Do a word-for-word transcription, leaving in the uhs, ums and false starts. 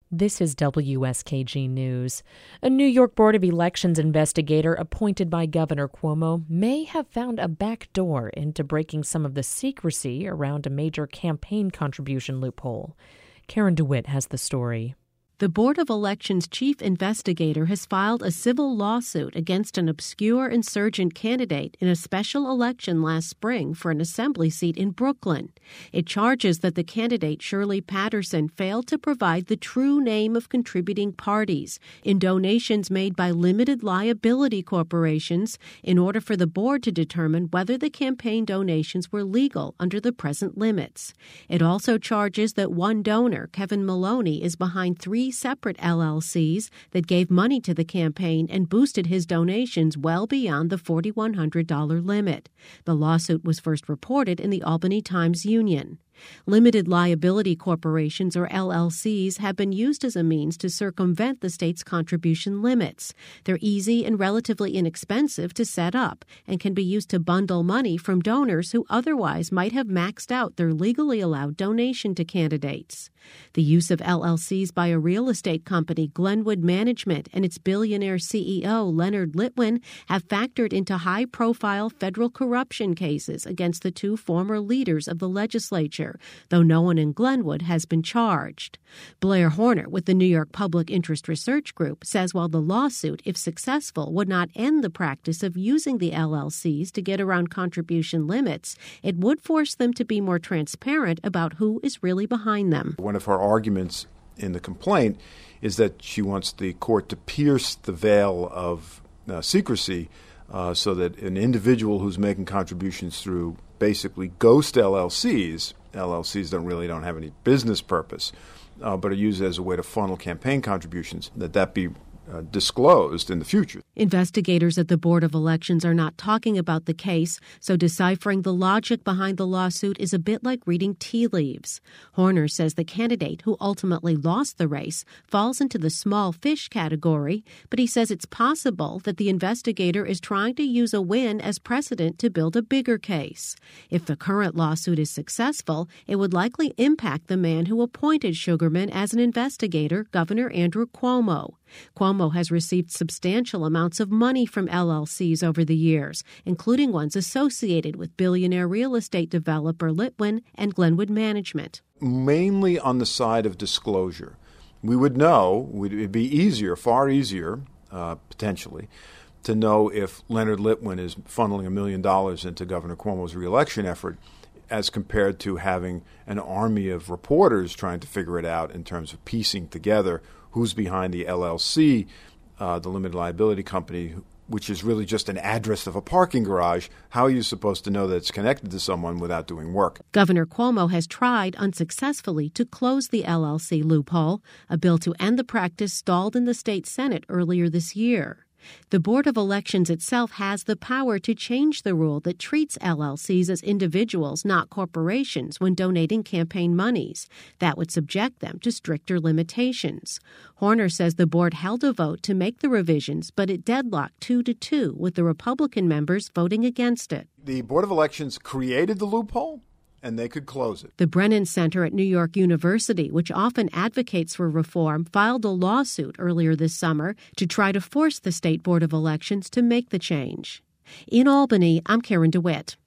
This is W S K G News. A New York Board of Elections investigator appointed by Governor Cuomo may have found a back door into breaking some of the secrecy around a major campaign contribution loophole. Karen DeWitt has the story. The Board of Elections chief investigator has filed a civil lawsuit against an obscure insurgent candidate in a special election last spring for an assembly seat in Brooklyn. It charges that the candidate, Shirley Patterson, failed to provide the true name of contributing parties in donations made by limited liability corporations in order for the board to determine whether the campaign donations were legal under the present limits. It also charges that one donor, Kevin Maloney, is behind three separate L L Cs that gave money to the campaign and boosted his donations well beyond the four thousand one hundred dollars limit. The lawsuit was first reported in the Albany Times-Union. Limited liability corporations, or L L Cs, have been used as a means to circumvent the state's contribution limits. They're easy and relatively inexpensive to set up and can be used to bundle money from donors who otherwise might have maxed out their legally allowed donation to candidates. The use of L L Cs by a real estate company, Glenwood Management, and its billionaire C E O, Leonard Litwin, have factored into high-profile federal corruption cases against the two former leaders of the legislature, though no one in Glenwood has been charged. Blair Horner with the New York Public Interest Research Group says while the lawsuit, if successful, would not end the practice of using the L L Cs to get around contribution limits, it would force them to be more transparent about who is really behind them. One of her arguments in the complaint is that she wants the court to pierce the veil of uh, secrecy uh, so that an individual who's making contributions through basically ghost L L Cs, L L Cs don't really don't have any business purpose, uh, but are used as a way to funnel campaign contributions, that that be uh, disclosed in the future. Investigators at the Board of Elections are not talking about the case, so deciphering the logic behind the lawsuit is a bit like reading tea leaves. Horner says the candidate, who ultimately lost the race, falls into the small fish category, but he says it's possible that the investigator is trying to use a win as precedent to build a bigger case. If the current lawsuit is successful, it would likely impact the man who appointed Sugarman as an investigator, Governor Andrew Cuomo. Cuomo has received substantial amounts of money from L L Cs over the years, including ones associated with billionaire real estate developer Litwin and Glenwood Management. Mainly on the side of disclosure. We would know, it would be easier, far easier, uh, potentially, to know if Leonard Litwin is funneling a million dollars into Governor Cuomo's reelection effort as compared to having an army of reporters trying to figure it out in terms of piecing together who's behind the L L C, uh, the limited liability company, which is really just an address of a parking garage. How are you supposed to know that it's connected to someone without doing work? Governor Cuomo has tried unsuccessfully to close the L L C loophole. A bill to end the practice stalled in the state Senate earlier this year. The Board of Elections itself has the power to change the rule that treats L L Cs as individuals, not corporations, when donating campaign monies. That would subject them to stricter limitations. Horner says the board held a vote to make the revisions, but it deadlocked two to two, with the Republican members voting against it. The Board of Elections created the loophole, and they could close it. The Brennan Center at New York University, which often advocates for reform, filed a lawsuit earlier this summer to try to force the State Board of Elections to make the change. In Albany, I'm Karen DeWitt.